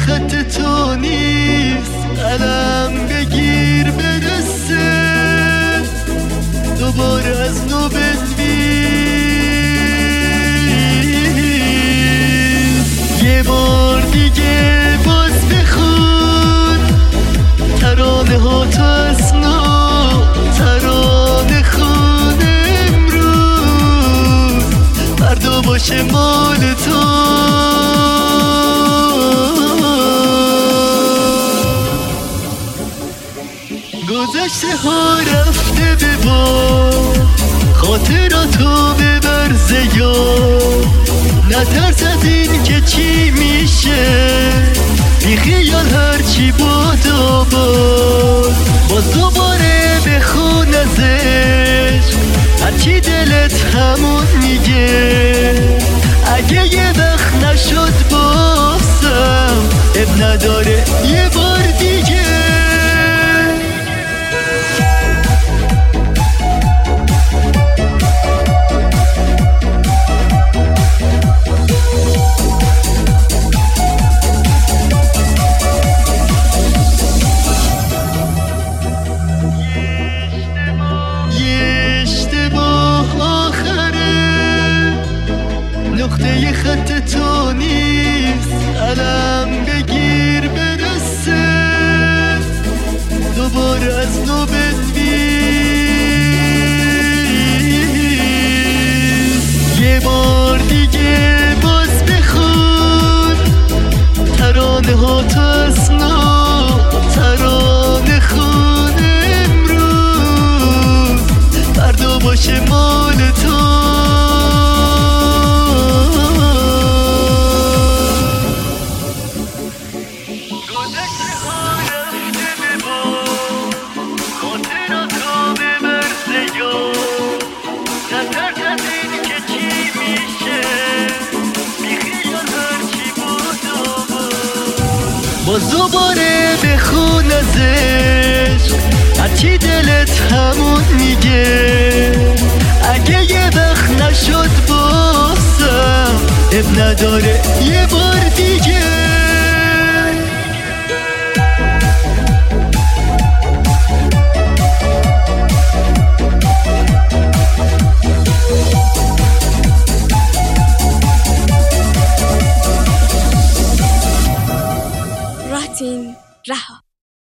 خط تو نیست، قلم بگیر برسه دوباره از نو بنویس. یه بار دیگه باز بخون ترانه ها تو از نو، ترانه خون امروز فردا باشه مال تو. گذشته ها رفته به باد، خاطراتو ببر زیاد. نترس از این که چی میشه، بی خیال هرچی باد و باد. باز دوباره بخون از عشق هرچی دلت همون میگه. اگه یه وقت نشد بازم اب نداره یه بار دیگه. نقطه خط تو نیست، قلم بگیر برسه دوباره از نو بنویس. یه بار دیگه باز بخون ترانه ها تو از نو، ترانه خون امروز فردا باشه مال تو. باز دوباره بخون از عشق هرچی دلت همون میگه. اگه یه وقت نشد بازم اب نداره یه بار دیگه. راتین رها.